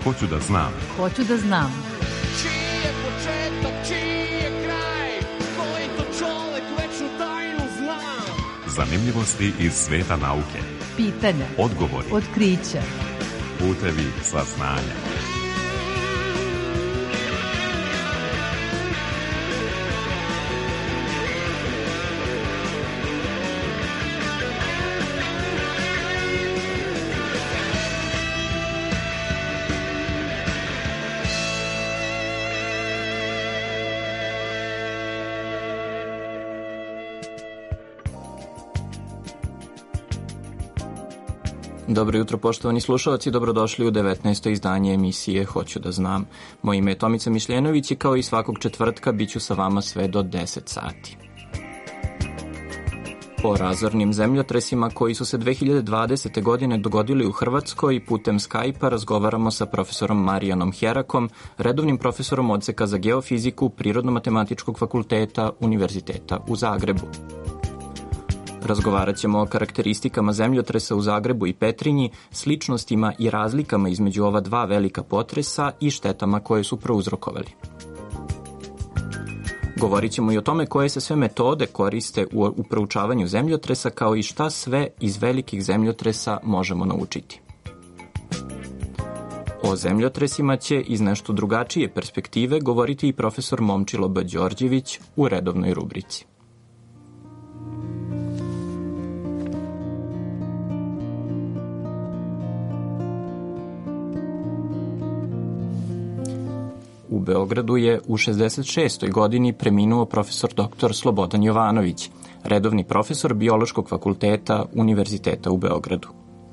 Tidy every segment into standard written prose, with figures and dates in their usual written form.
Hoću da znam. Hoću da znam. Čiji je početak, čiji je kraj, koji to čovek večnu tajnu zna. Zanimljivosti iz sveta nauke. Pitanja, odgovori, otkrića, putevi saznanja. Dobro jutro, poštovani slušalci, dobrodošli u 19. izdanje emisije Hoću da znam. Moje ime je Tomica Mišljenović i kao i svakog četvrtka bit ću sa vama sve do 10 sati. O razornim zemljotresima koji su se 2020. godine dogodili u Hrvatskoj putem Skype-a razgovaramo sa profesorom Marijanom Herakom, redovnim profesorom odseka za geofiziku Prirodno-matematičkog fakulteta Univerziteta u Zagrebu. Razgovarat ćemo o karakteristikama zemljotresa u Zagrebu i Petrinji, sličnostima i razlikama između ova dva velika potresa i štetama koje su prouzrokovali. Govorit ćemo i o tome koje se sve metode koriste u proučavanju zemljotresa, kao i šta sve iz velikih zemljotresa možemo naučiti. O zemljotresima će iz nešto drugačije perspektive govoriti i profesor Momčilo B. Đorđević u redovnoj rubrici. U Beogradu je u 66. godini preminuo profesor dr. Slobodan Jovanović, redovni profesor Biološkog fakulteta Univerziteta u Beogradu.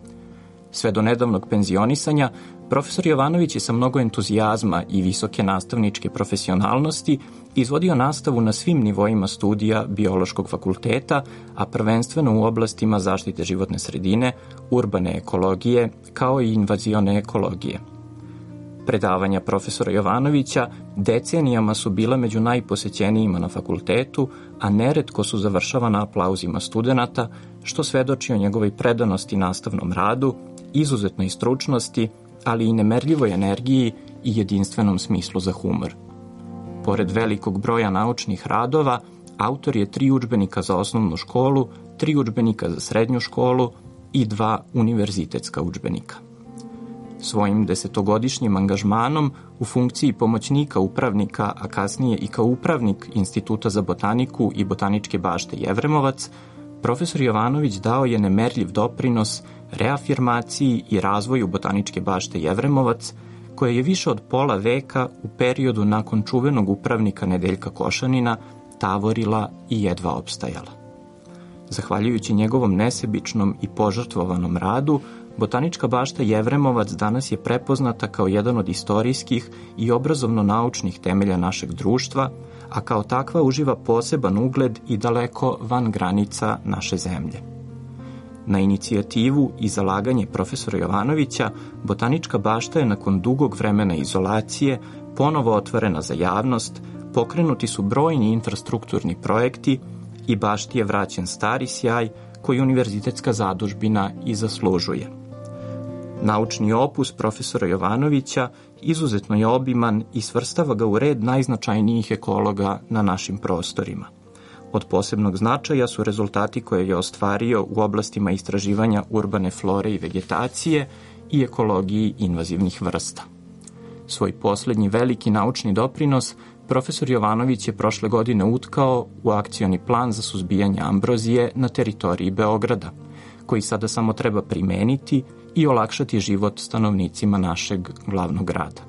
Sve do nedavnog penzionisanja, profesor Jovanović je sa mnogo entuzijazma i visoke nastavničke profesionalnosti izvodio nastavu na svim nivoima studija Biološkog fakulteta, a prvenstveno u oblastima zaštite životne sredine, urbane ekologije, kao i invazione ekologije. Predavanja profesora Jovanovića decenijama su bila među najposećenijima na fakultetu, a neretko su završavana aplauzima studenata, što svedoči o njegovoj predanosti nastavnom radu, izuzetnoj stručnosti, ali i nemerljivoj energiji i jedinstvenom smislu za humor. Pored velikog broja naučnih radova, autor je 3 udžbenika za osnovnu školu, 3 udžbenika za srednju školu i 2 univerzitetska udžbenika. Svojim 10-godišnjim angažmanom u funkciji pomoćnika upravnika, a kasnije i kao upravnik Instituta za botaniku i Botaničke bašte Jevremovac, profesor Jovanović dao je nemerljiv doprinos reafirmaciji i razvoju Botaničke bašte Jevremovac, koja je više od pola veka u periodu nakon čuvenog upravnika Nedeljka Košanina tavorila i jedva opstajala. Zahvaljujući njegovom nesebičnom i požrtvovanom radu, Botanička bašta Jevremovac danas je prepoznata kao jedan od istorijskih i obrazovno-naučnih temelja našeg društva, a kao takva uživa poseban ugled i daleko van granica naše zemlje. Na inicijativu i zalaganje profesora Jovanovića, Botanička bašta je nakon dugog vremena izolacije ponovo otvorena za javnost, pokrenuti su brojni infrastrukturni projekti i bašti je vraćen stari sjaj koji univerzitetska zadužbina i zaslužuje. Naučni opus profesora Jovanovića izuzetno je obiman i svrstava ga u red najznačajnijih ekologa na našim prostorima. Od posebnog značaja su rezultati koje je ostvario u oblastima istraživanja urbane flore i vegetacije i ekologiji invazivnih vrsta. Svoj poslednji veliki naučni doprinos profesor Jovanović je prošle godine utkao u akcioni plan za suzbijanje ambrozije na teritoriji Beograda, koji sada samo treba primeniti i olakšati život stanovnicima našeg glavnog grada.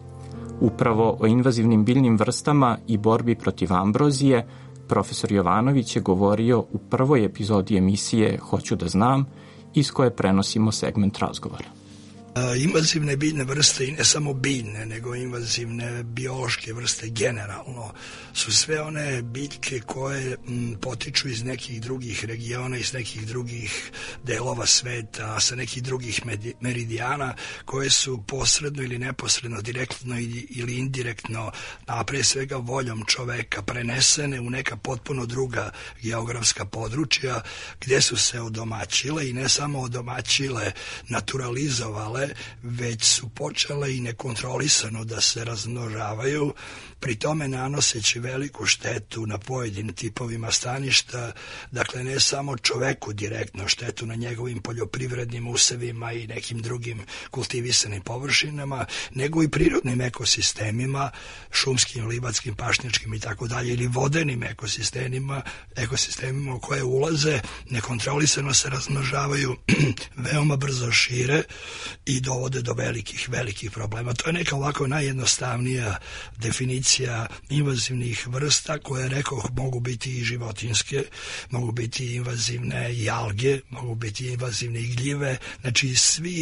Upravo o invazivnim biljnim vrstama i borbi protiv ambrozije profesor Jovanović je govorio u prvoj epizodi emisije Hoću da znam, iz koje prenosimo segment razgovora. Invazivne biljne vrste, i ne samo biljne, nego invazivne biološke vrste generalno, su sve one biljke koje potiču iz nekih drugih regiona, iz nekih drugih delova sveta, sa nekih drugih meridijana, koje su posredno ili neposredno, direktno ili indirektno, a pre svega voljom čoveka, prenesene u neka potpuno druga geografska područja, gde su se odomaćile i ne samo odomaćile, naturalizovale stale, već su počele i nekontrolisano da se razmnožavaju, pri tome nanoseći veliku štetu na pojedinim tipovima staništa, dakle ne samo čoveku direktno štetu na njegovim poljoprivrednim usevima i nekim drugim kultivisanim površinama, nego i prirodnim ekosistemima, šumskim, livatskim, pašnjačkim i tako dalje, ili vodenim ekosistemima u koje ulaze, nekontrolisano se razmnožavaju, veoma brzo šire i dovode do velikih problema. To je neka ovako najjednostavnija definicija invazivnih vrsta koje, rekoh, mogu biti i životinjske, mogu biti invazivne i alge, mogu biti invazivne i gljive, znači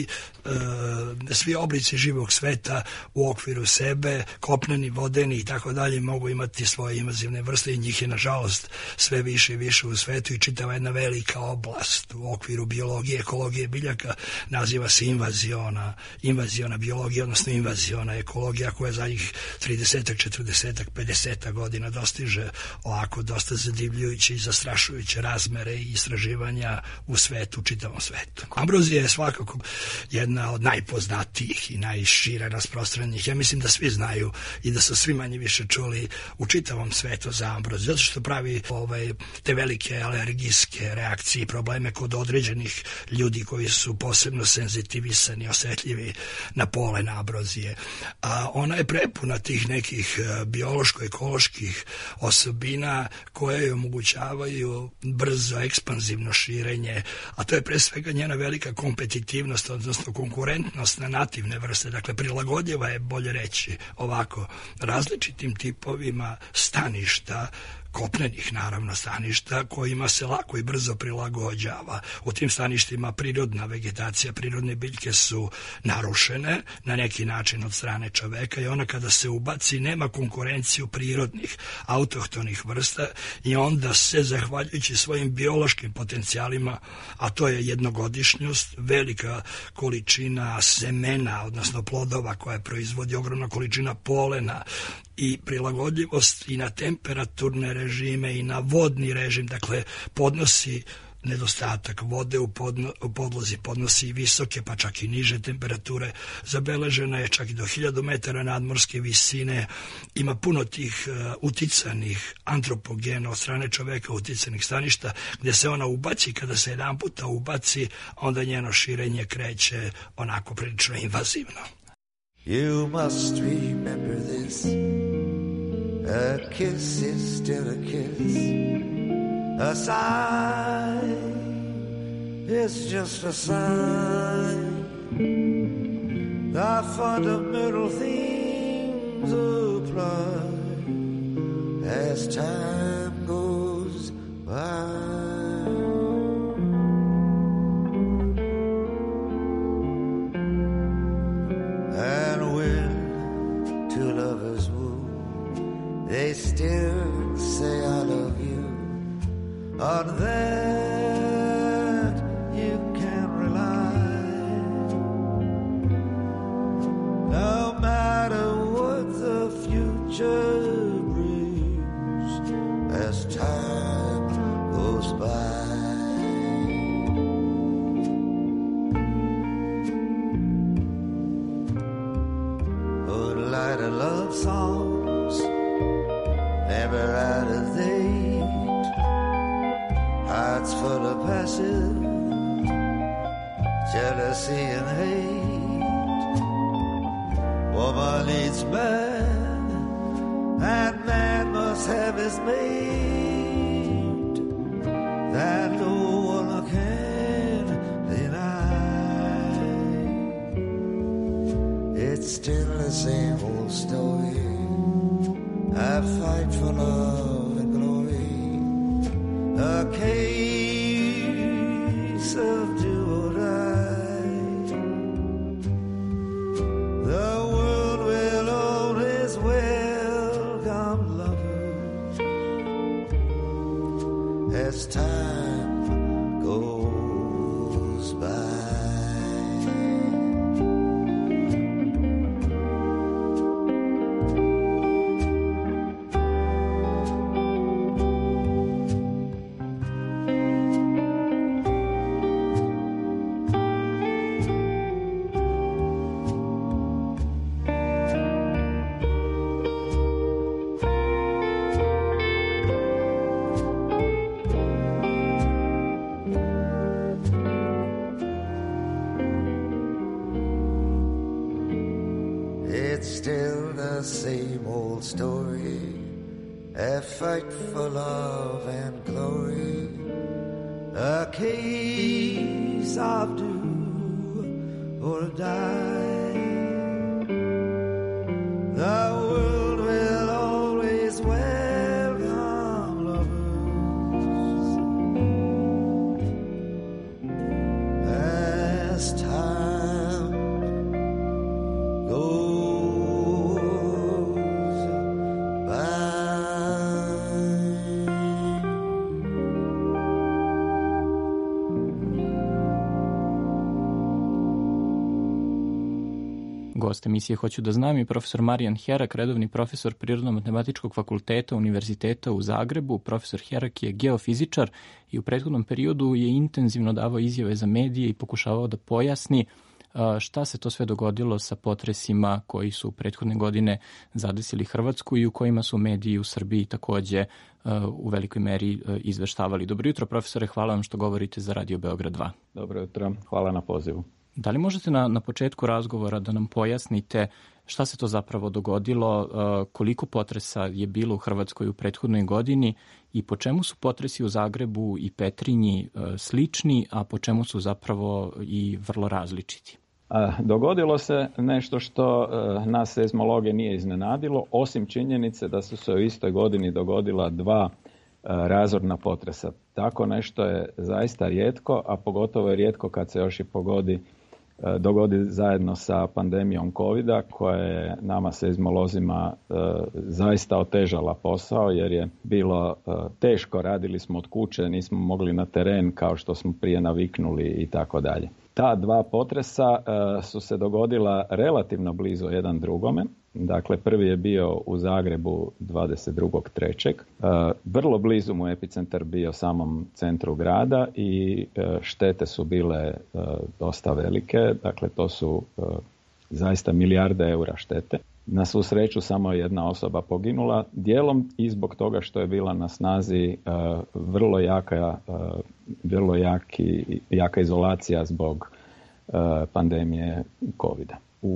svi oblici živog sveta u okviru sebe, kopneni, vodeni i tako dalje, mogu imati svoje invazivne vrste i njih je nažalost sve više i više u svetu i čitava jedna velika oblast u okviru biologije, ekologije biljaka naziva se invaziona biologija, odnosno invaziona ekologija koja zadnjih 30, 40, 50 godina dostiže ovako dosta zadivljujuće i zastrašujuće razmere i istraživanja u svetu, u čitavom svetu. Ambrozija je svakako jedna od najpoznatijih i najšire rasprostranjenih. Ja mislim da svi znaju i da su svi manje više čuli u čitavom svetu za ambroziju, zato što pravi te velike alergijske reakcije i probleme kod određenih ljudi koji su posebno senzitivisani, osetljivi na polen ambrozije. Ona je prepuna tih nekih biološko-ekoloških osobina koje joj omogućavaju brzo ekspanzivno širenje, a to je pre svega njena velika kompetitivnost, odnosno konkurentnost na nativne vrste, dakle prilagodljiva je, bolje reći ovako, različitim tipovima staništa, kopnenih naravno staništa kojima se lako i brzo prilagođava. U tim staništima prirodna vegetacija, prirodne biljke su narušene na neki način od strane čoveka i ona kada se ubaci nema konkurenciju prirodnih autohtonih vrsta i onda se, zahvaljujući svojim biološkim potencijalima, a to je jednogodišnjost, velika količina semena, odnosno plodova koja proizvodi, ogromna količina polena i prilagodljivost i na temperaturne režime i na vodni režim, dakle podnosi nedostatak vode u podlozi, podnosi i visoke pa čak i niže temperature, zabeležena je čak i do 1000 metara nadmorske visine, ima puno tih uticanih antropogena od strane čoveka, uticanih staništa, gde se ona ubaci, kada se jedan puta ubaci, onda njeno širenje kreće onako prilično invazivno. You must remember this. A kiss is still a kiss. A sign is just a sign. The fundamental things apply as time goes by. They still say I love you. On that you can rely. No matter what the future brings as time goes by. Oh, light a love song. Never out of date, hearts full of passion, jealousy and hate. Woman needs man, and man must have his mate. That no one can deny. It's still the same old story. I fight for love and glory, a case of do or die. The world will always welcome lovers as time goes by. It's still the same old story, a fight for love and glory, a case of do or die. The world will always welcome lovers as time goes by. Gost emisije Hoću da znam je profesor Marijan Herak, redovni profesor Prirodno-matematičkog fakulteta Univerziteta u Zagrebu. Profesor Herak je geofizičar i u prethodnom periodu je intenzivno davao izjave za medije i pokušavao da pojasni šta se to sve dogodilo sa potresima koji su prethodne godine zadesili Hrvatsku i u kojima su mediji u Srbiji takođe u velikoj meri izveštavali. Dobro jutro, profesore, hvala vam što govorite za Radio Beograd 2. Dobro jutro, hvala na pozivu. Da li možete na početku razgovora da nam pojasnite šta se to zapravo dogodilo, koliko potresa je bilo u Hrvatskoj u prethodnoj godini i po čemu su potresi u Zagrebu i Petrinji slični, a po čemu su zapravo i vrlo različiti? Dogodilo se nešto što nas seizmologe nije iznenadilo, osim činjenice da su se u istoj godini dogodila dva razorna potresa. Tako nešto je zaista rijetko, a pogotovo je rijetko kad se još i dogodi zajedno sa pandemijom covida, koja je nama seizmolozima zaista otežala posao, jer je bilo teško, radili smo od kuće, nismo mogli na teren kao što smo prije naviknuli i tako dalje. Ta dva potresa su se dogodila relativno blizu jedan drugome. Dakle, prvi je bio u Zagrebu 22.3. Vrlo blizu mu epicentar bio samom centru grada i štete su bile dosta velike. Dakle, to su zaista milijarde eura štete. Na svu sreću samo jedna osoba poginula, dijelom i zbog toga što je bila na snazi vrlo jaka izolacija zbog pandemije covida.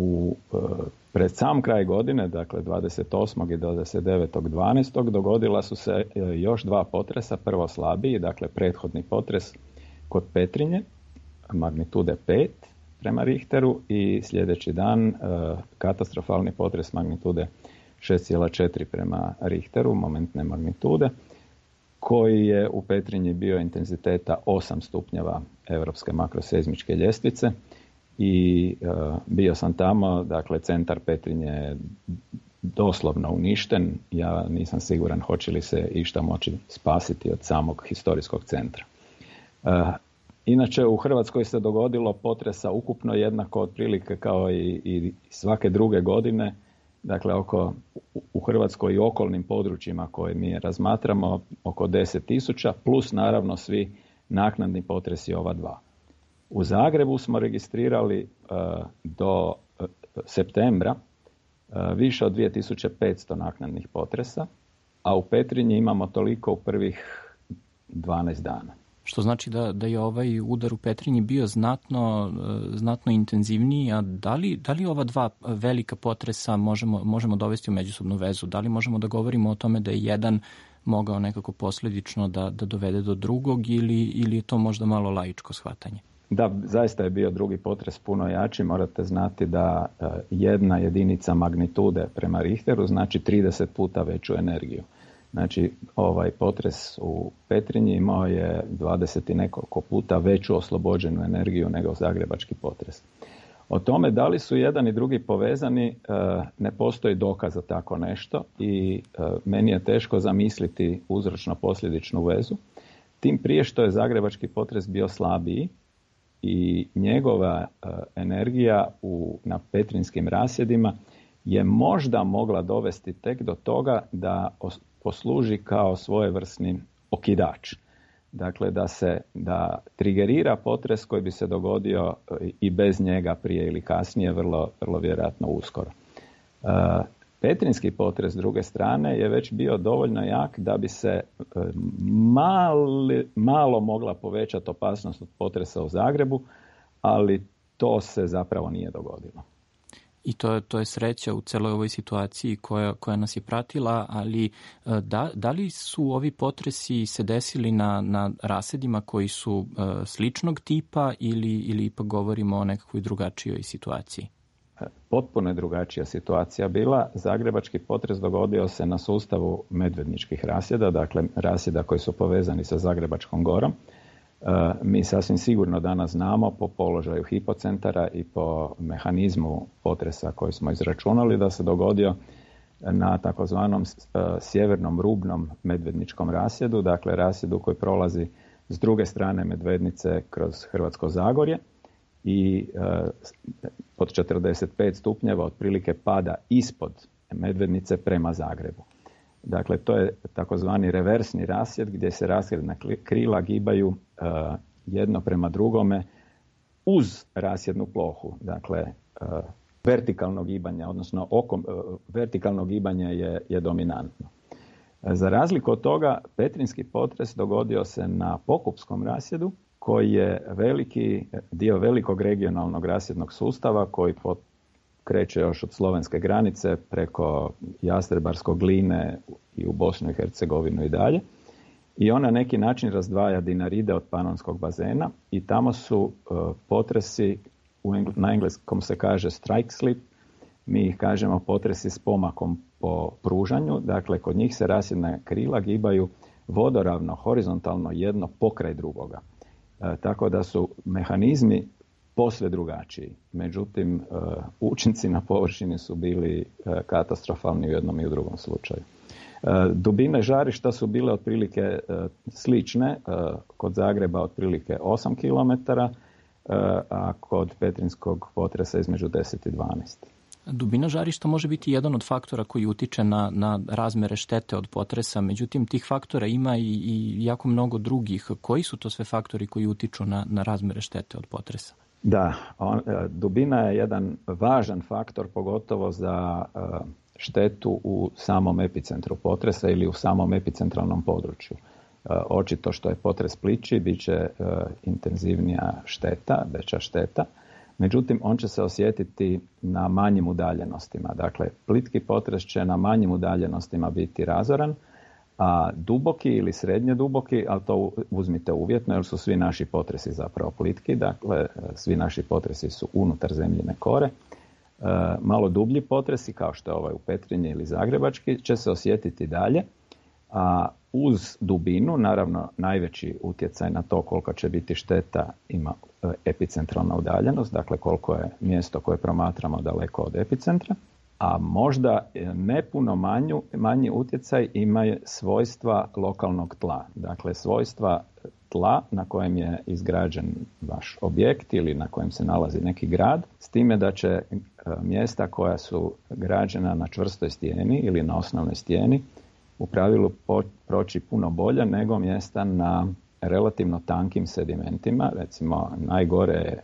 Pred sam kraj godine, dakle 28. i 29.12. dogodila su se još dva potresa, prvo slabiji, dakle prethodni potres kod Petrinje, magnitude 5 prema Richteru i sljedeći dan katastrofalni potres magnitude 6,4 prema Richteru, momentne magnitude, koji je u Petrinji bio intenziteta 8 stupnjeva europske makroseizmičke ljestvice i bio sam tamo, dakle centar Petrinje je doslovno uništen, ja nisam siguran hoće li se išta moći spasiti od samog historijskog centra. Inače, u Hrvatskoj se dogodilo potresa ukupno jednako otprilike kao i svake druge godine, dakle u Hrvatskoj i okolnim područjima koje mi razmatramo oko 10.000 plus naravno svi naknadni potresi ova dva. U Zagrebu smo registrirali do septembra više od 2500 naknadnih potresa, a u Petrinji imamo toliko u prvih 12 dana. Što znači da je ovaj udar u Petrinji bio znatno intenzivniji, a da li ova dva velika potresa možemo dovesti u međusobnu vezu? Da li možemo da govorimo o tome da je jedan mogao nekako posljedično da dovede do drugog ili je to možda malo laičko shvatanje? Da, zaista je bio drugi potres puno jači. Morate znati da jedna jedinica magnitude prema Richteru znači 30 puta veću energiju. Znači, ovaj potres u Petrinji imao je 20 i nekoliko puta veću oslobođenu energiju nego zagrebački potres. O tome da li su jedan i drugi povezani, ne postoji dokaz za tako nešto i meni je teško zamisliti uzročno-posljedičnu vezu. Tim prije što je zagrebački potres bio slabiji i njegova energija na petrinjskim rasjedima je možda mogla dovesti tek do toga da posluži kao svojevrsni okidač. Dakle, da trigerira potres koji bi se dogodio i bez njega prije ili kasnije, vrlo vjerojatno uskoro. Petrinjski potres s druge strane je već bio dovoljno jak da bi se malo mogla povećati opasnost od potresa u Zagrebu, ali to se zapravo nije dogodilo. I to je sreća u celoj ovoj situaciji koja nas je pratila, ali da li su ovi potresi se desili na rasedima koji su sličnog tipa ili ipak govorimo o nekakvoj drugačijoj situaciji? Potpuno je drugačija situacija bila. Zagrebački potres dogodio se na sustavu medvedničkih rasjeda, dakle rasjeda koji su povezani sa Zagrebačkom gorom. Mi sasvim sigurno danas znamo po položaju hipocentara i po mehanizmu potresa koji smo izračunali da se dogodio na takozvanom sjevernom rubnom medvedničkom rasjedu, dakle rasjedu koji prolazi s druge strane Medvednice kroz Hrvatsko Zagorje i pod 45 stupnjeva otprilike pada ispod Medvednice prema Zagrebu. Dakle, to je takozvani reversni rasjed gdje se rasjedna krila gibaju jedno prema drugome uz rasjednu plohu. Dakle, vertikalno gibanje, odnosno vertikalno gibanje je dominantno. Za razliku od toga, petrinjski potres dogodio se na Pokupskom rasjedu, koji je dio velikog regionalnog rasjednog sustava koji kreće još od slovenske granice preko Jastrebarskog Gline i u Bosnu i Hercegovinu i dalje. I on na neki način razdvaja Dinaride od Panonskog bazena i tamo su potresi, na engleskom se kaže strike slip, mi ih kažemo potresi s pomakom po pružanju, dakle kod njih se rasjedna krila gibaju vodoravno, horizontalno jedno pokraj drugoga. Tako da su mehanizmi posve drugačiji. Međutim, učinci na površini su bili katastrofalni u jednom i u drugom slučaju. Dubine žarišta su bile otprilike slične, kod Zagreba otprilike 8 km, a kod petrinjskog potresa između 10 i 12. Dubina žarišta može biti jedan od faktora koji utiče na razmere štete od potresa, međutim tih faktora ima i jako mnogo drugih. Koji su to sve faktori koji utiču na razmere štete od potresa? Da, dubina je jedan važan faktor, pogotovo za štetu u samom epicentru potresa ili u samom epicentralnom području. Očito što je potres plići, bit će intenzivnija šteta, veća šteta. Međutim, on će se osjetiti na manjim udaljenostima. Dakle, plitki potres će na manjim udaljenostima biti razoran, a duboki ili srednje duboki, ali to uzmite uvjetno jer su svi naši potresi zapravo plitki, dakle svi naši potresi su unutar zemljine kore. Malo dublji potresi, kao što je ovaj u Petrinji ili Zagrebački, će se osjetiti dalje, a uz dubinu, naravno najveći utjecaj na to koliko će biti šteta ima epicentralna udaljenost, dakle koliko je mjesto koje promatramo daleko od epicentra, a možda ne puno manji utjecaj ima svojstva lokalnog tla, dakle svojstva tla na kojem je izgrađen vaš objekt ili na kojem se nalazi neki grad, s time da će mjesta koja su građena na čvrstoj stijeni ili na osnovnoj stijeni u pravilu proći puno bolje nego mjesta na relativno tankim sedimentima, recimo najgore je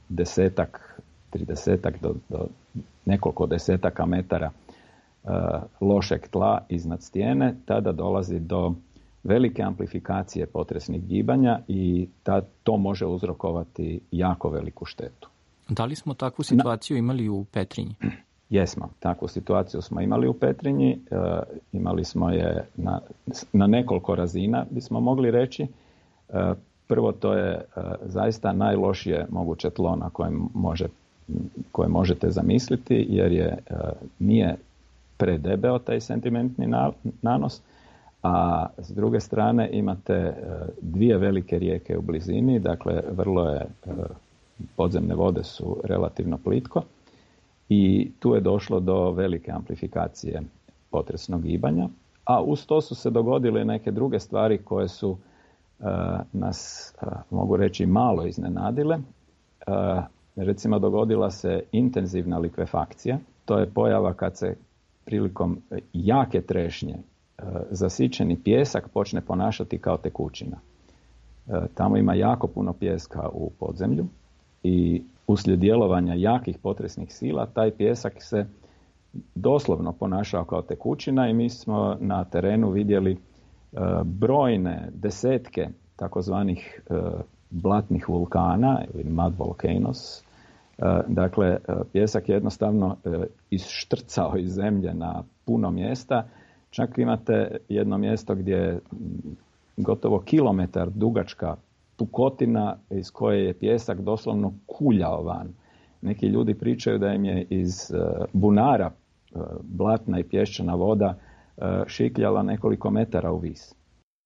30 do nekoliko desetaka metara lošeg tla iznad stijene, tada dolazi do velike amplifikacije potresnih gibanja i to može uzrokovati jako veliku štetu. Da li smo takvu situaciju imali u Petrinji? Jesmo, takvu situaciju smo imali u Petrinji, imali smo je na nekoliko razina, bismo mogli reći. Prvo, to je zaista najlošije moguće tlo na koje možete zamisliti, jer nije predebeo taj sentimentni nanos, a s druge strane imate dvije velike rijeke u blizini, dakle podzemne vode su relativno plitko i tu je došlo do velike amplifikacije potresnog gibanja, a uz to su se dogodile neke druge stvari koje su nas, mogu reći, malo iznenadile. Recimo, dogodila se intenzivna likvefakcija. To je pojava kad se prilikom jake trešnje zasićeni pijesak počne ponašati kao tekućina. Tamo ima jako puno pijeska u podzemlju i uslijed djelovanja jakih potresnih sila taj pijesak se doslovno ponašao kao tekućina i mi smo na terenu vidjeli brojne desetke takozvanih blatnih vulkana ili mud volcanoes Dakle, pjesak je jednostavno ištrcao iz zemlje na puno mjesta. Čak imate jedno mjesto gdje je gotovo kilometar dugačka pukotina iz koje je pjesak doslovno kuljao van. Neki ljudi pričaju da im je iz bunara blatna i pješčana voda šikljala nekoliko metara u vis.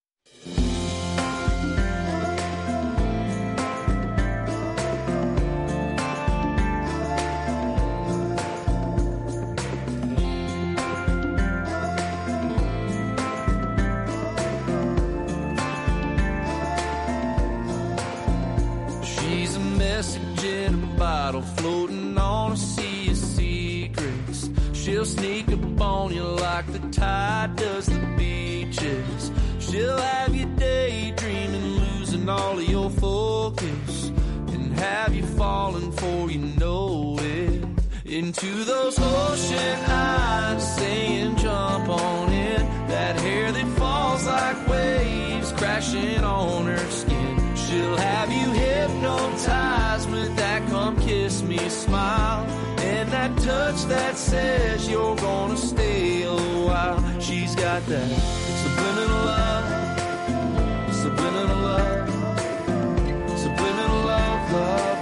Floating on a sea of secrets. She'll sneak up on you like the tide does the beaches. She'll have you daydreaming, losing all of your focus, and have you falling before you know it. Into those ocean eyes, saying jump on in. That hair that falls like waves crashing on her skin. She'll have you hypnotized with that come kiss me smile, and that touch that says you're gonna stay a while. She's got that subliminal love, subliminal love, subliminal love, love,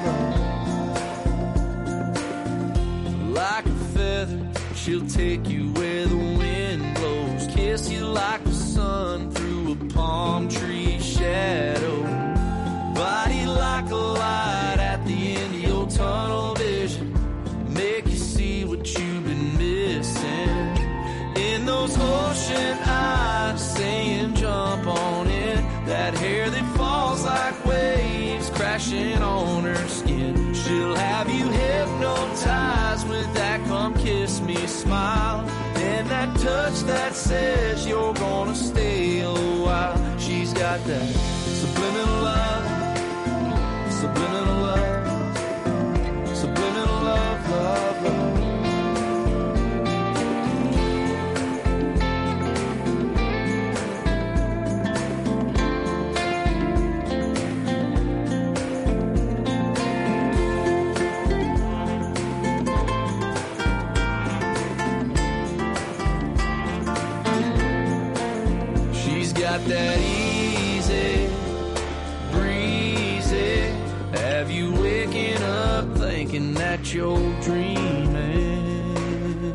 love. Like a feather, she'll take you where the wind blows, kiss you like the sun through a palm tree shadow. Body like a light at the end of your tunnel vision, make you see what you've been missing. In those ocean eyes, saying jump on in. That hair that falls like waves crashing on her skin. She'll have you hypnotized with that come kiss me smile, and that touch that says you're gonna stay a while. She's got that subliminal love, subliminal love, subliminal love, love, love. She's got that easy breezy. Have you waking up thinking that you're dreaming?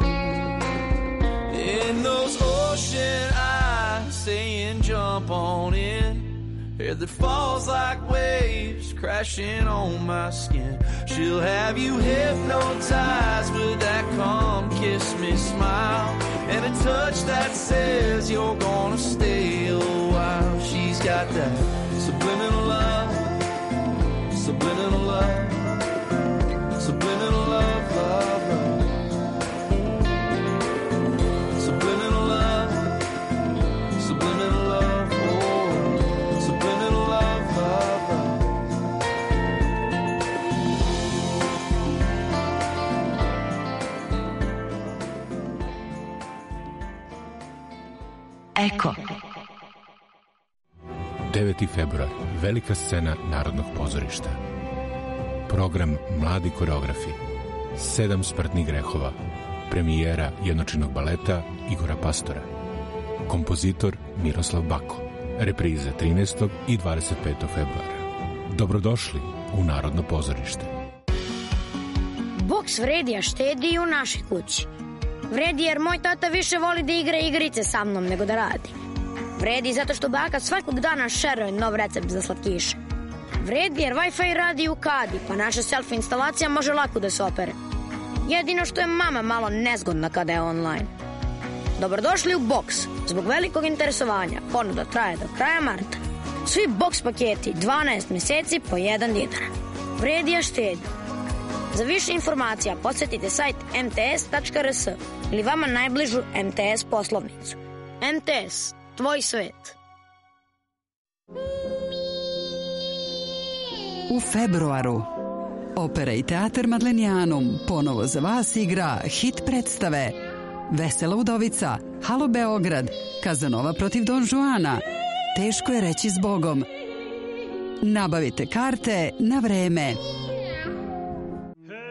In those ocean eyes, saying jump on in. Hair that falls like waves crashing on my skin. She'll have you hypnotized with that come kiss me smile, and a touch that says you're gonna stay a while. She's got that subliminal love, subliminal love, subliminal love, love, love. Subliminal love, subliminal love, oh, subliminal love, love, love. Eko. 9. februar, velika scena Narodnog pozorišta. Program Mladi koreografi, 7 smrtnih grehova, premijera jednočinog baleta Igora Pastora, kompozitor Miroslav Bako, reprize 13. i 25. februara. Dobrodošli u Narodno pozorište. Boks vredi, a štedi i u našoj kući. Vredi jer moj tata više voli da igra igrice sa mnom nego da radi. Vredi zato što baka svakog dana šeruje nov recept za slatkiše. Vredi jer Wi-Fi radi u kadi, pa naša selfie instalacija može lako da se opere. Jedino što je mama malo nezgodna kada je online. Dobrodošli u Boks. Zbog velikog interesovanja ponuda traje do kraja marta. Svi Boks paketi 12 meseci po 1 dinar. Vredi, a štedi. Za više informacija posjetite sajt mts.rs ili vama najbližu MTS poslovnicu. MTS, tvoj svet. U februaru Opera i teatar Madlenijanum ponovo za vas igra hit predstave Vesela udovica, Halo Beograd, Kazanova protiv Don Juana, Teško je reći Zbogom. Nabavite karte na vreme.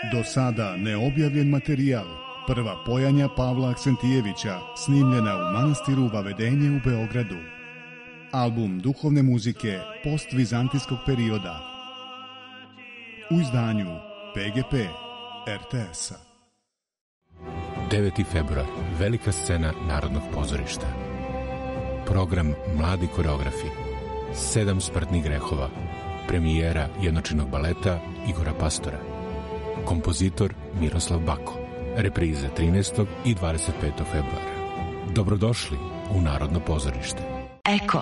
Do sada neobjavljen materijal. Prva pojanja Pavla Aksentijevića, snimljena u manastiru Vavedenje u Beogradu. Album duhovne muzike postvizantijskog perioda. U izdanju PGP RTS-a. 9. februar. Velika scena Narodnog pozorišta. Program Mladi koreografi. 7 smrtnih grehova. Premijera jednočinog baleta Igora Pastora. Kompozitor Miroslav Bako. Reprize 13. i 25. februara. Dobrodošli u Narodno pozorište. Eko.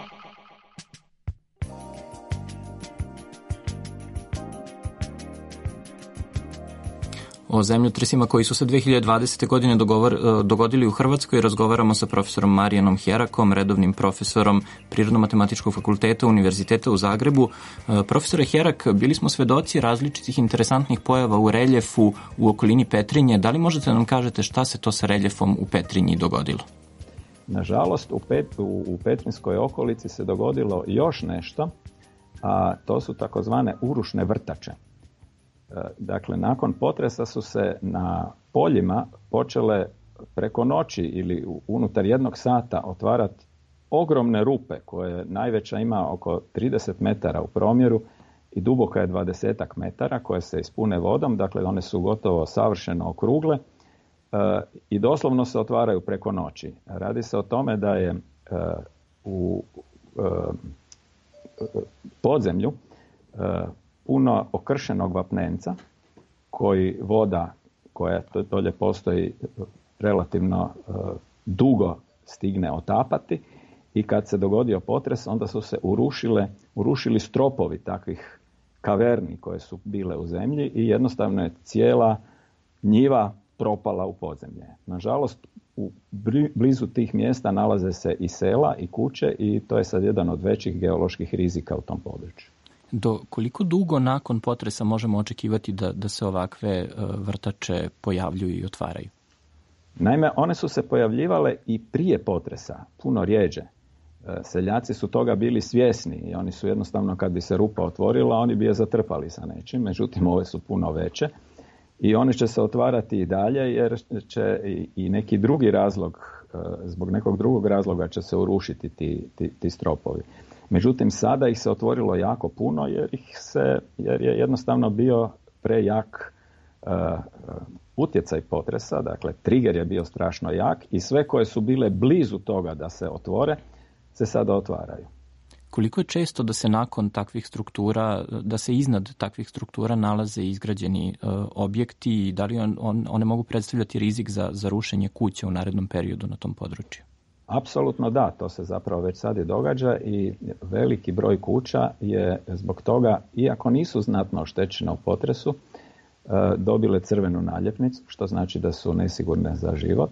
O zemljotresima koji su se 2020. godine dogodili u Hrvatskoj razgovaramo sa profesorom Marijanom Herakom, redovnim profesorom Prirodno-matematičkog fakulteta Univerziteta u Zagrebu. Profesore Herak, bili smo svedoci različitih interesantnih pojava u reljefu u okolini Petrinje. Da li možete nam kažete šta se to sa reljefom u Petrinji dogodilo? Nažalost, u Petrinskoj okolici se dogodilo još nešto, a to su takozvane urušne vrtače. Dakle, nakon potresa su se na poljima počele preko noći ili unutar jednog sata otvarati ogromne rupe koje najveća ima oko 30 metara u promjeru i duboka je 20 metara, koje se ispune vodom, dakle one su gotovo savršeno okrugle i doslovno se otvaraju preko noći. Radi se o tome da je u podzemlju puno okršenog vapnenca koji voda koja dolje postoji relativno dugo stigne otapati i kad se dogodio potres onda su se urušili stropovi takvih kaverni koje su bile u zemlji i jednostavno je cijela njiva propala u podzemlje. Nažalost, blizu tih mjesta nalaze se i sela i kuće i to je sad jedan od većih geoloških rizika u tom području. Do koliko dugo nakon potresa možemo očekivati da se ovakve vrtače pojavljuju i otvaraju? Naime, one su se pojavljivale i prije potresa, puno rjeđe. Seljaci su toga bili svjesni i oni su jednostavno, kad bi se rupa otvorila, oni bi je zatrpali sa nečim. Međutim, ove su puno veće i one će se otvarati i dalje jer će i neki drugi razlog, zbog nekog drugog razloga će se urušiti ti stropovi. Međutim, sada ih se otvorilo jako puno jer je jednostavno bio prejak utjecaj potresa, dakle trigger je bio strašno jak i sve koje su bile blizu toga da se otvore, se sada otvaraju. Koliko je često da se nakon takvih struktura, da se iznad takvih struktura nalaze izgrađeni objekti i da li one mogu predstavljati rizik za rušenje kuća u narednom periodu na tom području? Apsolutno da, to se zapravo već sad i događa i veliki broj kuća je zbog toga, iako nisu znatno oštećene u potresu, dobile crvenu naljepnicu, što znači da su nesigurne za život.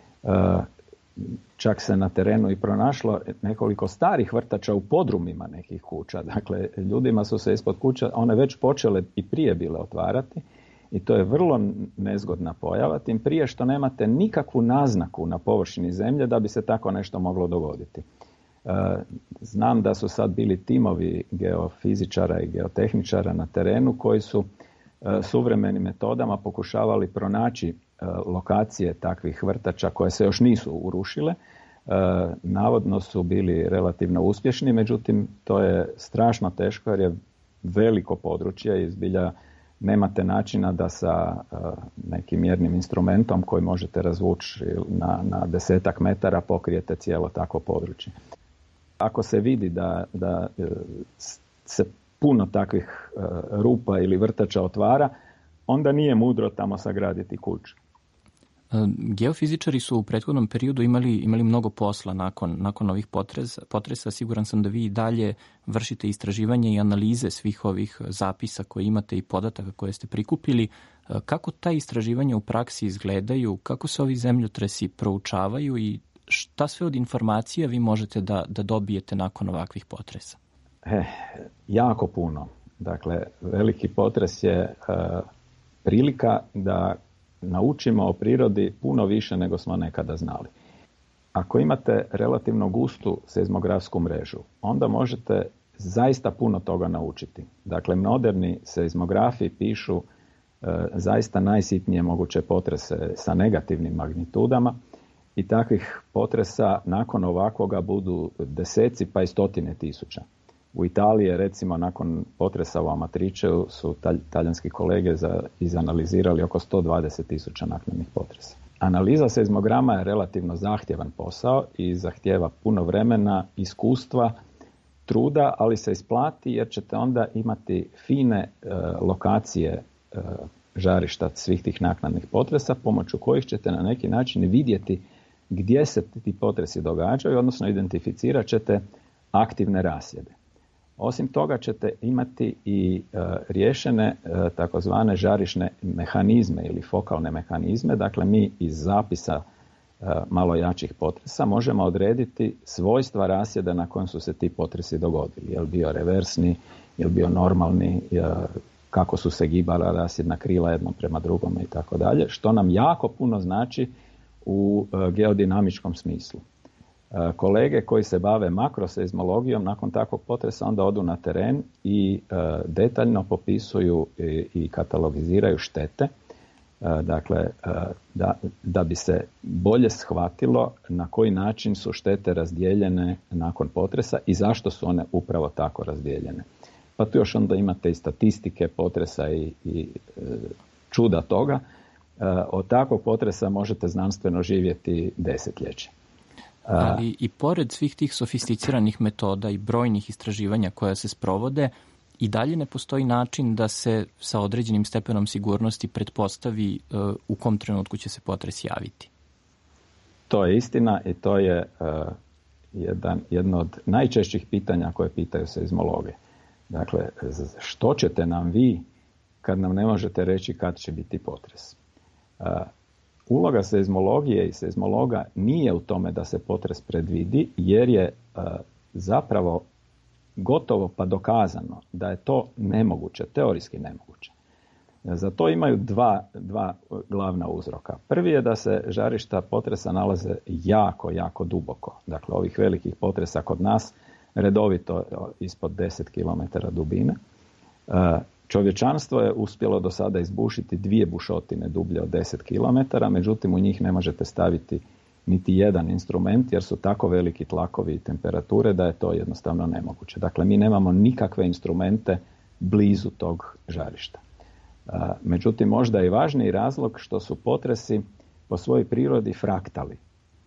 Čak se na terenu i pronašlo nekoliko starih vrtača u podrumima nekih kuća. Dakle, ljudima su se ispod kuća, one već počele i prije bile otvarati i to je vrlo nezgodna pojava, tim prije što nemate nikakvu naznaku na površini zemlje da bi se tako nešto moglo dogoditi. Znam da su sad bili timovi geofizičara i geotehničara na terenu koji su suvremenim metodama pokušavali pronaći lokacije takvih vrtača koje se još nisu urušile. Navodno su bili relativno uspješni, međutim to je strašno teško jer je veliko područje i zbilja nemate načina da sa nekim mjernim instrumentom koji možete razvući na 10 metara pokrijete cijelo takvo područje. Ako se vidi da se puno takvih rupa ili vrtača otvara, onda nije mudro tamo sagraditi kuću. Geofizičari su u prethodnom periodu imali mnogo posla nakon ovih potresa. Siguran sam da vi i dalje vršite istraživanje i analize svih ovih zapisa koje imate i podataka koje ste prikupili. Kako ta istraživanja u praksi izgledaju, kako se ovi zemljotresi proučavaju i šta sve od informacija vi možete da dobijete nakon ovakvih potresa? Jako puno. Dakle, veliki potres je prilika da naučimo o prirodi puno više nego smo nekada znali. Ako imate relativno gustu seizmografsku mrežu, onda možete zaista puno toga naučiti. Dakle, moderni seizmografi pišu zaista najsitnije moguće potrese sa negativnim magnitudama i takvih potresa nakon ovakvoga budu deseci pa i stotine tisuća. U Italiji, recimo, nakon potresa u Amatriceu su talijanski kolege izanalizirali oko 120.000 naknadnih potresa. Analiza seizmograma je relativno zahtjevan posao i zahtjeva puno vremena, iskustva, truda, ali se isplati jer ćete onda imati fine lokacije žarišta svih tih naknadnih potresa, pomoću kojih ćete na neki način vidjeti gdje se ti potresi događaju, odnosno identificirat ćete aktivne rasjede. Osim toga ćete imati i riješene takozvane žarišne mehanizme ili fokalne mehanizme. Dakle, mi iz zapisa malo jačih potresa možemo odrediti svojstva rasjeda na kojem su se ti potresi dogodili. Je li bio reversni, je li bio normalni, kako su se gibala rasjedna krila jedno prema drugome i tako dalje, što nam jako puno znači u geodinamičkom smislu. Kolege koji se bave makroseizmologijom nakon takvog potresa onda odu na teren i detaljno popisuju i katalogiziraju štete, dakle da bi se bolje shvatilo na koji način su štete razdijeljene nakon potresa i zašto su one upravo tako razdijeljene. Pa tu još onda imate i statistike potresa i čuda toga. Od takvog potresa možete znanstveno živjeti desetljeće. Ali i pored svih tih sofisticiranih metoda i brojnih istraživanja koja se sprovode, i dalje ne postoji način da se sa određenim stepenom sigurnosti pretpostavi u kom trenutku će se potres javiti. To je istina i to je jedno od najčešćih pitanja koje pitaju seizmologe. Dakle, što ćete nam vi kad nam ne možete reći kad će biti potres? Uloga seizmologije i seizmologa nije u tome da se potres predvidi, jer je zapravo gotovo pa dokazano da je to nemoguće, teorijski nemoguće. Za to imaju dva glavna uzroka. Prvi je da se žarišta potresa nalaze jako, jako duboko. Dakle, ovih velikih potresa kod nas redovito ispod 10 km dubine. Čovječanstvo je uspjelo do sada izbušiti 2 bušotine dublje od 10 km, međutim u njih ne možete staviti niti jedan instrument jer su tako veliki tlakovi i temperature da je to jednostavno nemoguće. Dakle, mi nemamo nikakve instrumente blizu tog žarišta. Međutim, možda je i važniji razlog što su potresi po svojoj prirodi fraktali.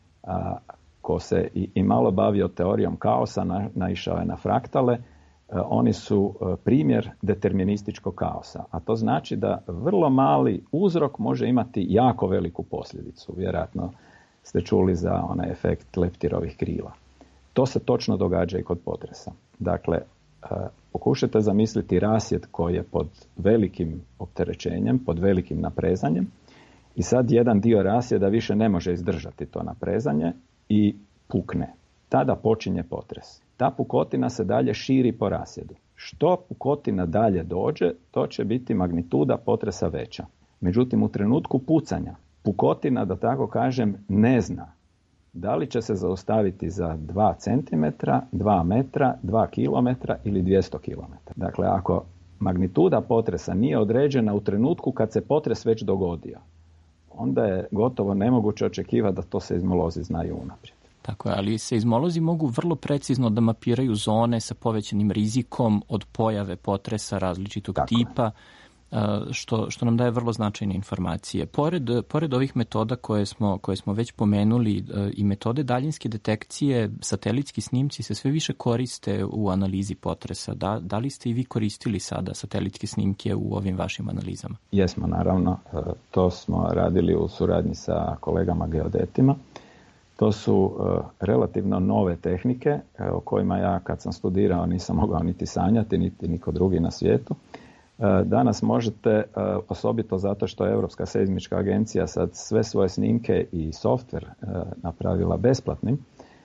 Ko se i malo bavio teorijom kaosa, naišao je na fraktale. Oni su primjer determinističkog kaosa, a to znači da vrlo mali uzrok može imati jako veliku posljedicu. Vjerojatno ste čuli za onaj efekt leptirovih krila. To se točno događa i kod potresa. Dakle, pokušajte zamisliti rasjed koji je pod velikim opterećenjem, pod velikim naprezanjem i sad jedan dio rasjeda više ne može izdržati to naprezanje i pukne. Tada počinje potres. Ta pukotina se dalje širi po rasjedu. Što pukotina dalje dođe, to će biti magnituda potresa veća. Međutim, u trenutku pucanja, pukotina, da tako kažem, ne zna da li će se zaustaviti za 2 cm, 2 metra, 2 km ili 200 km. Dakle, ako magnituda potresa nije određena u trenutku kad se potres već dogodio, onda je gotovo nemoguće očekivati da to seizmolozi znaju unaprijed. Tako je, ali seizmolozi mogu vrlo precizno da mapiraju zone sa povećanim rizikom od pojave potresa različitog tipa, što nam daje vrlo značajne informacije. Pored ovih metoda koje smo već pomenuli i metode daljinske detekcije, satelitski snimci se sve više koriste u analizi potresa. Da li ste i vi koristili sada satelitske snimke u ovim vašim analizama? Jesmo, naravno. To smo radili u suradnji sa kolegama geodetima. To su relativno nove tehnike o kojima ja kad sam studirao nisam mogao niti sanjati, niti niko drugi na svijetu. Danas možete, osobito zato što je Europska seizmička agencija sad sve svoje snimke i softver napravila besplatnim,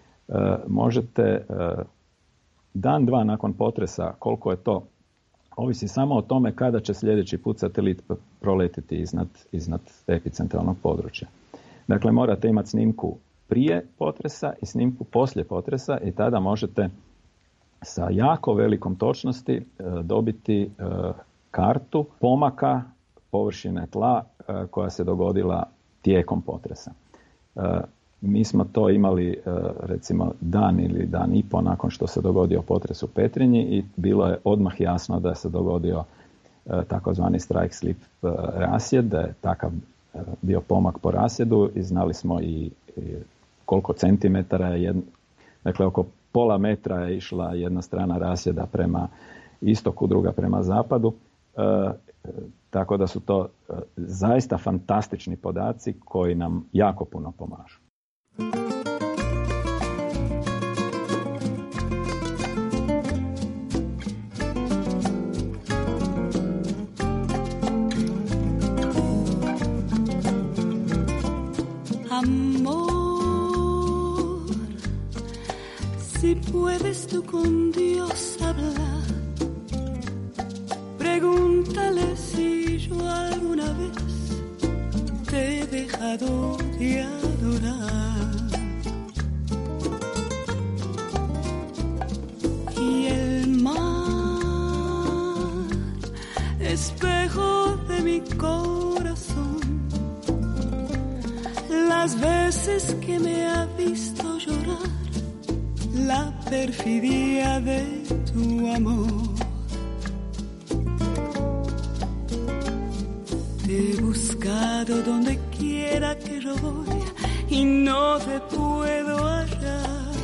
možete dan, dva nakon potresa, koliko je to, ovisi samo o tome kada će sljedeći put satelit proletiti iznad epicentralnog područja. Dakle, morate imati snimku prije potresa i snimku poslije potresa i tada možete sa jako velikom točnosti dobiti kartu pomaka površine tla koja se dogodila tijekom potresa. Mi smo to imali recimo dan ili dan i po nakon što se dogodio potres u Petrinji i bilo je odmah jasno da se dogodio takozvani strike slip rasjed, da je takav bio pomak po rasjedu i znali smo i koliko centimetara je, dakle oko pola metra je išla jedna strana rasjeda prema istoku, druga prema zapadu. Tako da su to zaista fantastični podaci koji nam jako puno pomažu. Amor, si puedes tú con Dios hablar, pregúntale si yo alguna vez te he dejado de adorar. Y el mar, espejo de mi corazón, las veces que me ha visto llorar, la perfidia de tu amor. Te he buscado donde quiera que yo voy y no te puedo hallar.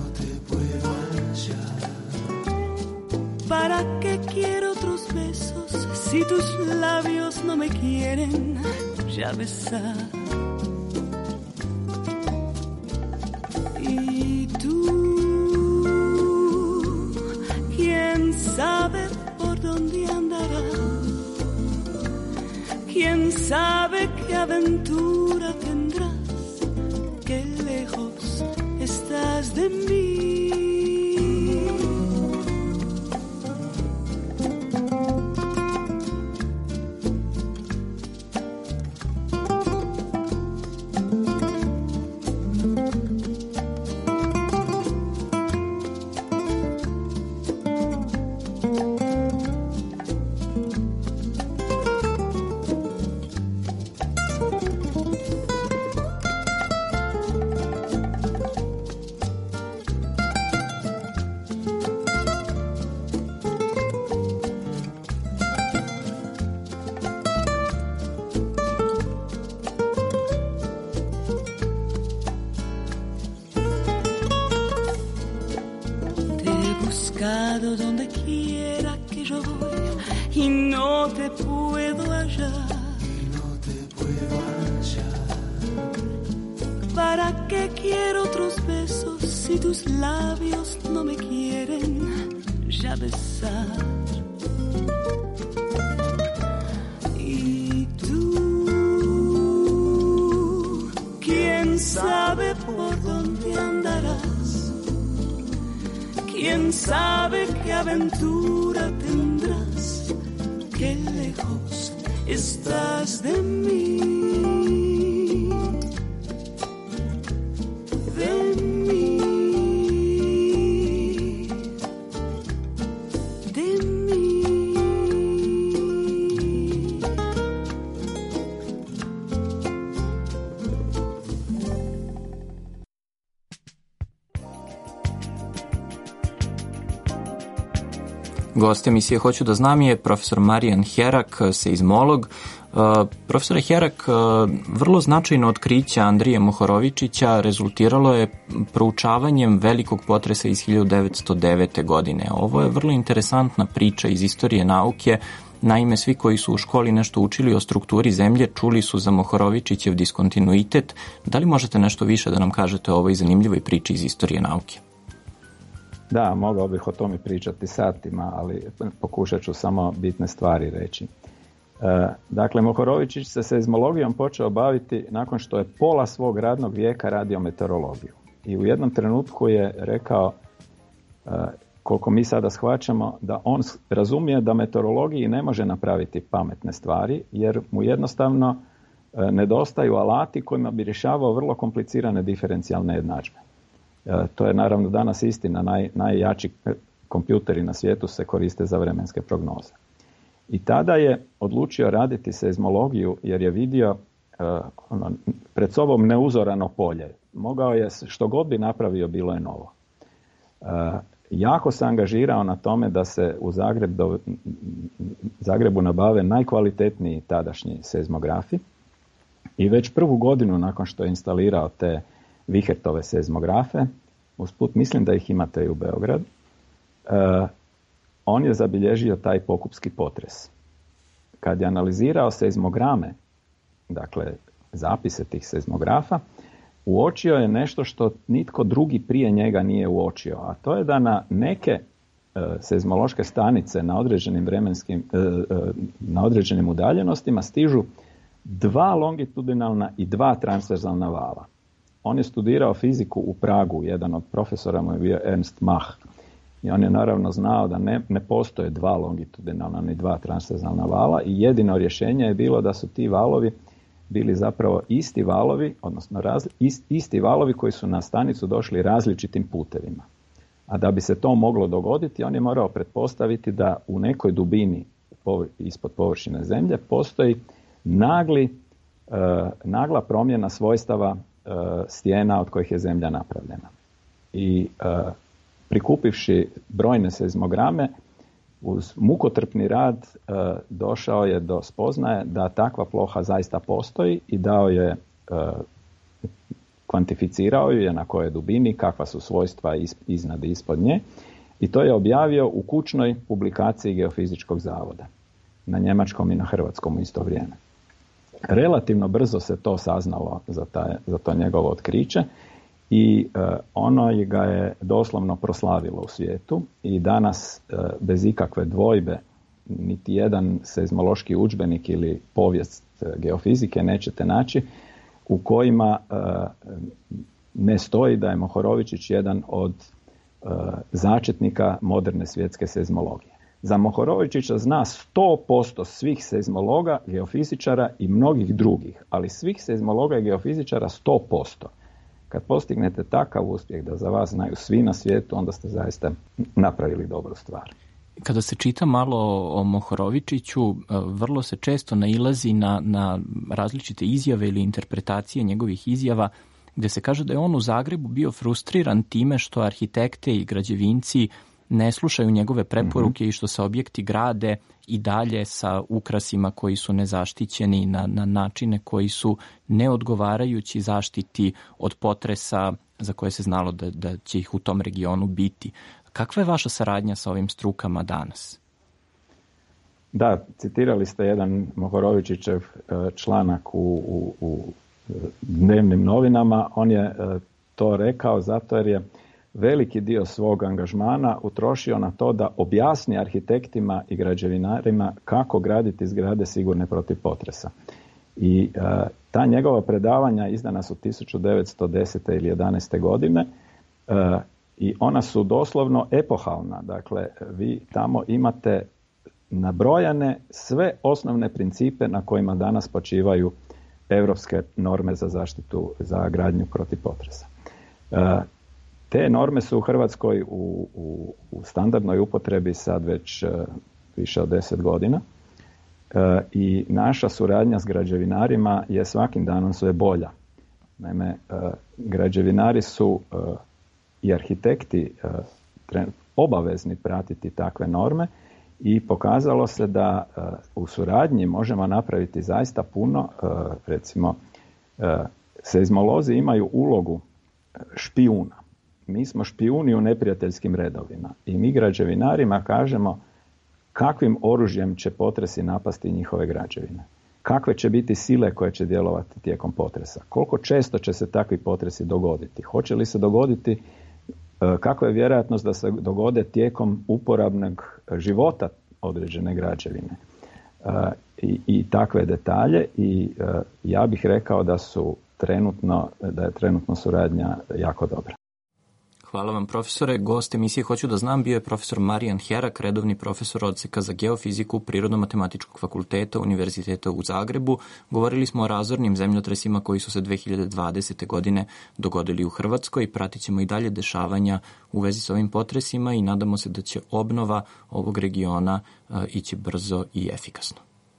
¿Para qué quiero otros besos si tus labios no me quieren ya besar? Y tú, ¿quién sabe por dónde andarás? ¿Quién sabe qué aventura tendrás? Qué lejos estás de mí. Donde quiera que yo voy y no te puedo hallar. ¿Para qué quiero otros besos si tus labios no me quieren ya besar? Y tú, ¿quién sabe por dónde andarás? ¿Quién sabe qué aventura tendrás? Qué lejos estás de mí. De mí. De mí. Gost emisije Hoću da znam je profesor Marijan Herak, seizmolog. Profesore Herak, vrlo značajno otkriće Andrije Mohorovičića rezultiralo je proučavanjem velikog potresa iz 1909. godine. Ovo je vrlo interesantna priča iz istorije nauke. Naime, svi koji su u školi nešto učili o strukturi zemlje čuli su za Mohorovičićev diskontinuitet. Da li možete nešto više da nam kažete o ovoj zanimljivoj priči iz istorije nauke? Da, mogao bih o tome pričati satima, ali pokušat ću samo bitne stvari reći. Dakle, Mohorovičić se seizmologijom počeo baviti nakon što je pola svog radnog vijeka radio meteorologiju. I u jednom trenutku je rekao, koliko mi sada shvaćamo, da on razumije da meteorologiji ne može napraviti pametne stvari, jer mu jednostavno nedostaju alati kojima bi rješavao vrlo komplicirane diferencijalne jednadžbe. To je naravno danas istina, najjači kompjuteri na svijetu se koriste za vremenske prognoze. I tada je odlučio raditi seizmologiju jer je vidio pred sobom neuzorano polje. Mogao je, što god bi napravio, bilo je novo. Jako se angažirao na tome da se u Zagrebu nabave najkvalitetniji tadašnji seizmografi i već prvu godinu nakon što je instalirao te Vichertove seizmografe, usput mislim da ih imate i u Beogradu, on je zabilježio taj pokupski potres. Kad je analizirao seizmograme, dakle zapise tih seizmografa, uočio je nešto što nitko drugi prije njega nije uočio, a to je da na neke seizmološke stanice na određenim udaljenostima stižu 2 longitudinalna i 2 transverzalna vala. On je studirao fiziku u Pragu, jedan od profesora mu je bio Ernst Mach. I on je naravno znao da ne postoje 2 longitudinalna ni 2 transverzalna vala i jedino rješenje je bilo da su ti valovi bili zapravo isti valovi, odnosno isti valovi koji su na stanicu došli različitim putevima. A da bi se to moglo dogoditi, on je morao pretpostaviti da u nekoj dubini ispod površine zemlje postoji nagla promjena svojstava stijena od kojih je zemlja napravljena. I prikupivši brojne seizmograme, uz mukotrpni rad došao je do spoznaje da takva ploha zaista postoji i dao je, kvantificirao ju je na kojoj dubini, kakva su svojstva iznad i ispod nje i to je objavio u kućnoj publikaciji Geofizičkog zavoda na njemačkom i na hrvatskom u isto vrijeme. Relativno brzo se to saznalo za to njegovo otkriće i ono ga je doslovno proslavilo u svijetu i danas bez ikakve dvojbe niti jedan seizmološki udžbenik ili povijest geofizike nećete naći u kojima ne stoji da je Mohorovičić jedan od začetnika moderne svjetske seizmologije. Za Mohorovičića zna 100% svih seizmologa, geofizičara i mnogih drugih, ali svih seizmologa i geofizičara 100%. Kad postignete takav uspjeh da za vas znaju svi na svijetu, onda ste zaista napravili dobru stvar. Kada se čita malo o Mohorovičiću, vrlo se često nailazi na različite izjave ili interpretacije njegovih izjava, gdje se kaže da je on u Zagrebu bio frustriran time što arhitekte i građevinci ne slušaju njegove preporuke i što se objekti grade i dalje sa ukrasima koji su nezaštićeni na načine koji su neodgovarajući zaštiti od potresa za koje se znalo da će ih u tom regionu biti. Kakva je vaša saradnja sa ovim strukama danas? Da, citirali ste jedan Mohorovičićev članak u dnevnim novinama. On je to rekao zato jer je veliki dio svog angažmana utrošio na to da objasni arhitektima i građevinarima kako graditi zgrade sigurne protiv potresa. I ta njegova predavanja izdana su 1910. ili 11. godine i ona su doslovno epohalna. Dakle, vi tamo imate nabrojane sve osnovne principe na kojima danas počivaju europske norme za zaštitu, za gradnju protiv potresa. Te norme su u Hrvatskoj u standardnoj upotrebi sad već više od 10 godina i naša suradnja s građevinarima je svakim danom sve bolja. Naime, građevinari su i arhitekti obavezni pratiti takve norme i pokazalo se da u suradnji možemo napraviti zaista puno. Recimo, seizmolozi imaju ulogu špijuna. Mi smo špijuni u neprijateljskim redovima i mi građevinarima kažemo kakvim oružjem će potresi napasti njihove građevine. Kakve će biti sile koje će djelovati tijekom potresa. Koliko često će se takvi potresi dogoditi. Hoće li se dogoditi, kakva je vjerojatnost da se dogode tijekom uporabnog života određene građevine. I takve detalje i ja bih rekao da je trenutno suradnja jako dobra. Hvala vam, profesore. Gost emisije Hoću da znam bio je profesor Marijan Herak, redovni profesor odseka za geofiziku Prirodno-matematičkog fakulteta Univerziteta u Zagrebu. Govorili smo o razornim zemljotresima koji su se 2020. godine dogodili u Hrvatskoj. Pratit ćemo i dalje dešavanja u vezi s ovim potresima i nadamo se da će obnova ovog regiona ići brzo i efikasno.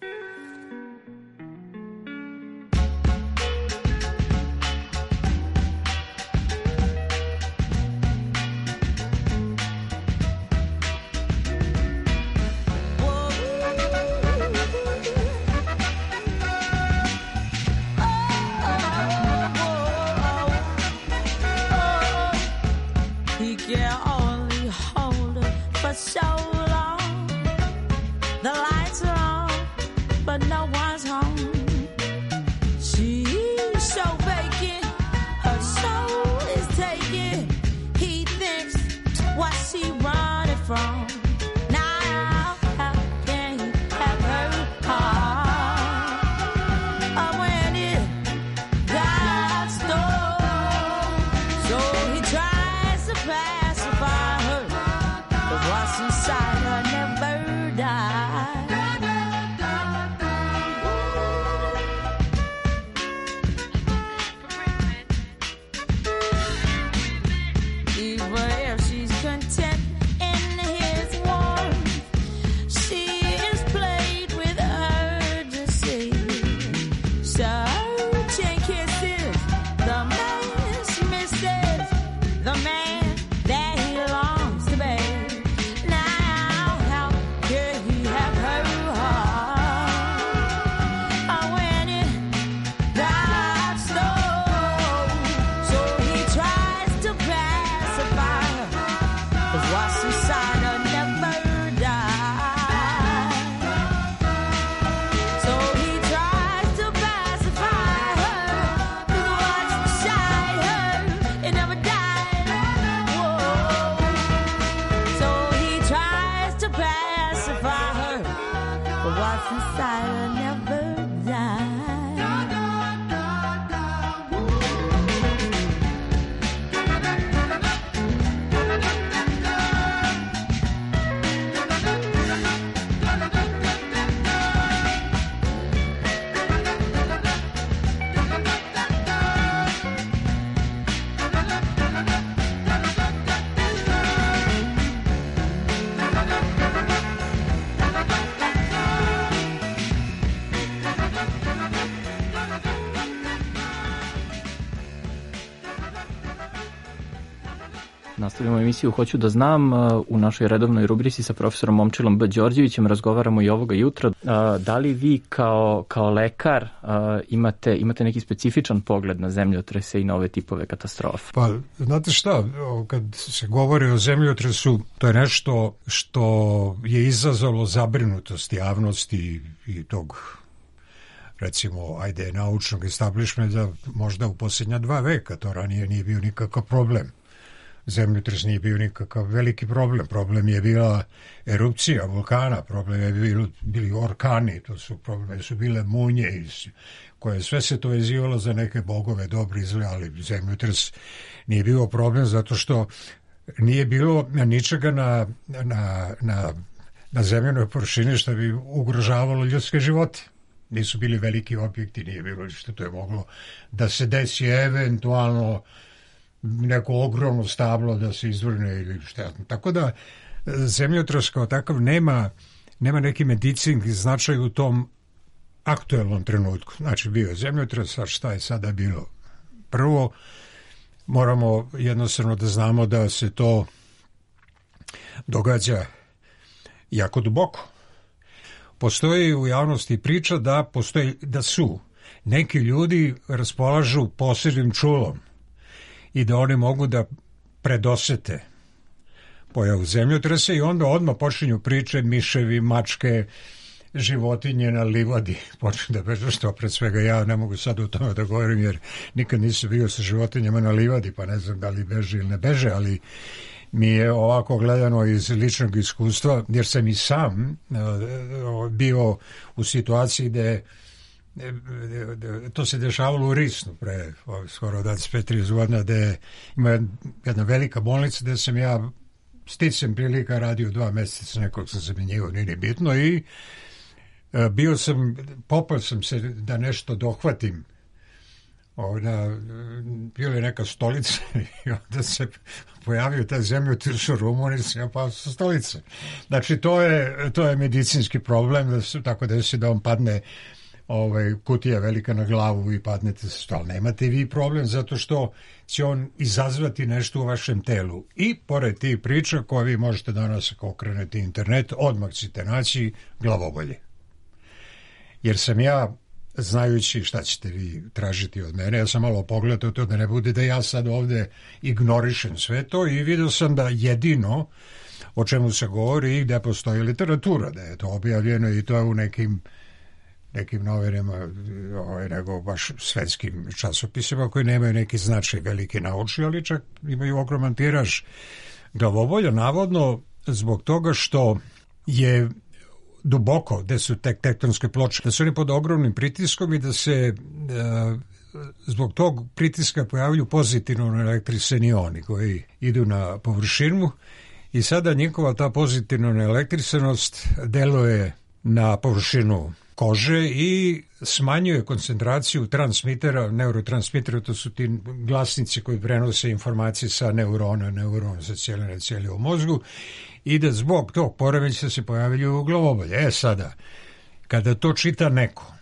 Nastavljamo emisiju Hoću da znam. U našoj redovnoj rubrici sa profesorom Momčilom B. Đorđevićem razgovaramo i ovoga jutra. Da li vi kao lekar imate neki specifičan pogled na zemljotrese i na ove tipove katastrofa? Pa, znate šta, kad se govori o zemljotresu, to je nešto što je izazvalo zabrinutost javnosti i tog, recimo, naučnog establishmenta možda u posljednja 2 veka. To ranije nije bio nikakav problem. Zemljotres nije bio nikakav veliki problem. Problem je bila erupcija vulkana, problem je bili orkani, probleme su bile munje, koje sve se to vezivalo za neke bogove dobri izle, ali zemljotres nije bio problem zato što nije bilo ničega na zemljenoj površini što bi ugrožavalo ljudske živote. Nisu bili veliki objekti, nije bilo što to je moglo da se desi eventualno neko ogromno stablo da se izvrne ili šta. Tako da zemljotres kao takav nema neki medicinski značaj u tom aktuelnom trenutku. Znači bio je zemljotres, a šta je sada bilo? Prvo moramo jednostavno da znamo da se to događa jako duboko. Postoji u javnosti priča da su neki ljudi raspolažu posebnim čulom i da oni mogu da predosete pojavu zemljotresa i onda odmah počinju priče miševi, mačke, životinje na livadi. Počinju da bežu, što pred svega ja ne mogu sad o tome da govorim jer nikad nisam bio sa životinjama na livadi pa ne znam da li beže ili ne beže, ali mi je ovako gledano iz ličnog iskustva, jer sam i sam bio u situaciji gde to se dešavalo u Risnu pre skoro 25-30 godina, gde ima jedna velika bolnica gde sam ja sticam prilika radio 2 meseca, nekog sam zamenjivao, nije bitno, i popao sam se da nešto dohvatim. Bila je neka stolica i onda se pojavio taj zemljotres u Rumuniji i sam ja pao sa stolice. Znači, to je medicinski problem, tako da se da on padne kutija velika na glavu i padnete sa stola. Nemate vi problem zato što će on izazvati nešto u vašem telu. I pored tih priča koje vi možete danas, ako okrenete internet, odmah ćete naći glavobolje. Jer sam ja, znajući šta ćete vi tražiti od mene, ja sam malo pogledao to da ne bude da ja sad ovde ignorišem sve to i vidio sam da jedino o čemu se govori i gde postoji literatura, da je to objavljeno i to je u nekim novinama, nego baš svetskim časopisima koji nemaju neki značaj veliki naučni, ali čak imaju ogroman tiraž glavobolja, navodno zbog toga što je duboko, gde su tektonske ploče, da su oni pod ogromnim pritiskom i da se zbog tog pritiska pojavljuju pozitivno elektrisani ioni koji idu na površinu i sada njihova ta pozitivna elektrisanost deluje na površinu kože i smanjuje koncentraciju transmitera, neurotransmitera, to su ti glasnici koji prenose informacije sa neuron sa cijeli u mozgu, i da zbog tog poremećaja se pojavljaju glavobolje. Sada, kada to čita neko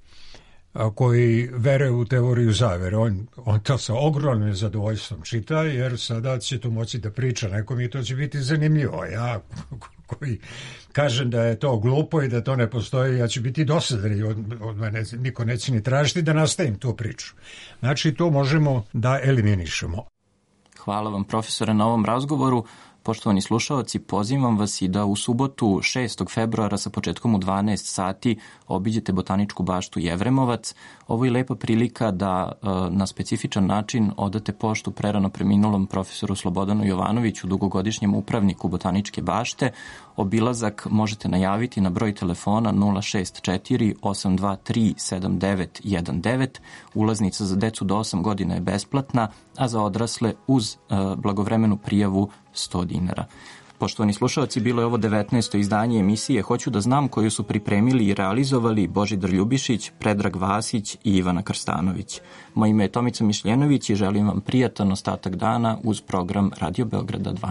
koji veruje u teoriju zavere, on to sa ogromnim zadovoljstvom čita, jer sada će to moći da priča nekom i to će biti zanimljivo. Ja koji kažem da je to glupo i da to ne postoji, ja ću biti dosadan i od mene niko neće ni tražiti da nastavim tu priču. Znači, to možemo da eliminišemo. Hvala vam, profesore, na ovom razgovoru. Poštovani slušalci, pozivam vas i da u subotu 6. februara sa početkom u 12 sati obiđete Botaničku baštu Jevremovac. Ovo je lepa prilika da na specifičan način odate poštu prerano preminulom profesoru Slobodanu Jovanoviću, dugogodišnjem upravniku Botaničke bašte. Obilazak možete najaviti na broj telefona 064 823 7919. Ulaznica za decu do 8 godina je besplatna, a za odrasle uz blagovremenu prijavu 100 dinara. Poštovani slušalci, bilo je ovo 19. izdanje emisije Hoću da znam, koju su pripremili i realizovali Božidar Ljubišić, Predrag Vasić i Ivana Krstanović. Moje ime je Tomica Mišljenović i želim vam prijatan ostatak dana uz program Radio Beograda 2.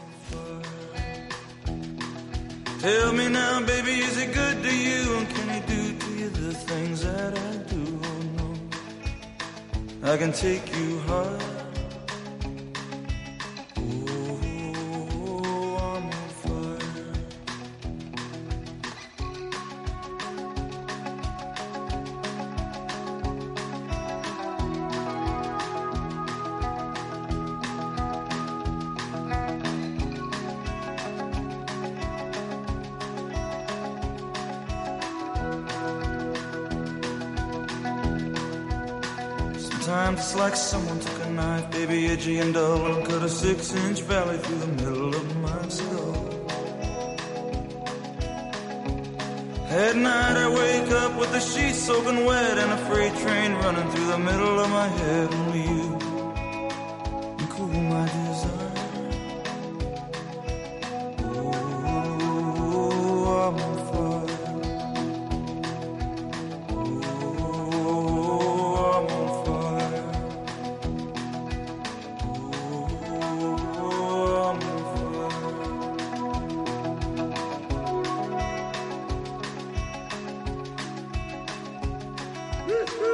Tell me now, baby, is it good to you? And can he do to you the things that I do? Oh, no, I can take you high. Sometimes it's like someone took a knife, baby, edgy and dull, and cut a 6-inch valley through the middle of my skull. At night I wake up with the sheets soaking wet and a freight train running through the middle of my head. Only you can cool my desire. Oh, I'm on fire. Woo-hoo!